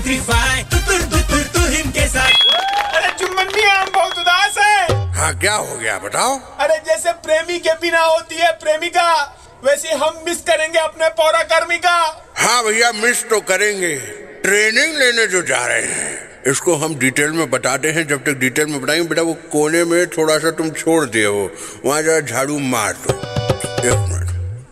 935 तू इनके साथ। अरे चुम्बन मियां, हम बहुत उदास है। हाँ, क्या हो गया बताओ। अरे जैसे प्रेमी के बिना होती है प्रेमिका, वैसे हम मिस करेंगे अपने पौराकर्मी का। हाँ भैया, मिस तो करेंगे। ट्रेनिंग लेने जो जा रहे हैं, इसको हम डिटेल में बताते हैं। जब तक डिटेल में बताएंगे बेटा, वो कोने में थोड़ा सा तुम छोड़ दिए हो, वहां जरा झाड़ू मार दो। एक मिनट।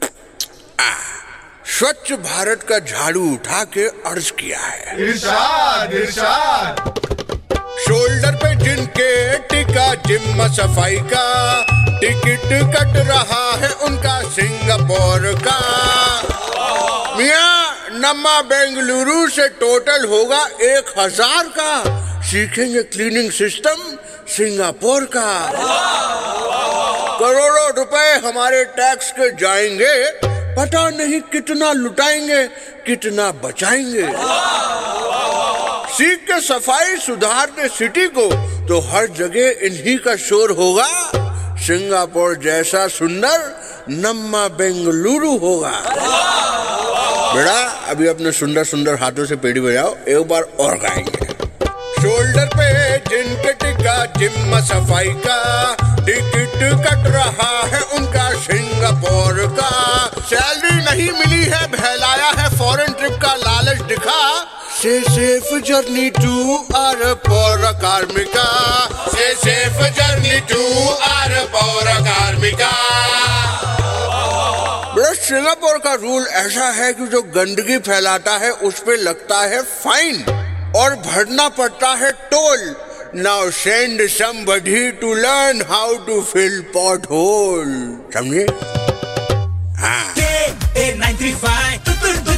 स्वच्छ भारत का झाड़ू उठा के अर्ज किया है। इरशाद इरशाद। शोल्डर पे जिनके टिका जिम्मा सफाई का, टिकट कट रहा है उनका सिंगापुर का। मियां, नम्मा बेंगलुरु से टोटल होगा 1000 का। सीखेंगे क्लीनिंग सिस्टम सिंगापुर का। करोड़ों रुपए हमारे टैक्स के जाएंगे, पता नहीं कितना लुटाएंगे, कितना बचाएंगे। सीख के सफाई सुधार दे सिटी को, तो हर जगह इन्हीं का शोर होगा। सिंगापुर जैसा सुंदर नम्मा बेंगलुरु होगा। बेटा, अभी अपने सुंदर सुंदर हाथों से पेड़ी बजाओ, एक बार और गाएंगे। शोल्डर पे जिनके टिका जिम्मा सफाई का, टिकट कट रहा है उनका सिंगापुर का। सैलरी नहीं मिली है, बहलाया है फॉरेन ट्रिप का लालच दिखा। Say safe journey to our पौर कार्मिका, say safe journey to our पौर कार्मिका। सिंगापुर का रूल ऐसा है कि जो गंदगी फैलाता है उस पे लगता है फाइन और भरना पड़ता है toll. Now send somebody to learn how to fill pot hole. समझे? हाँ। 935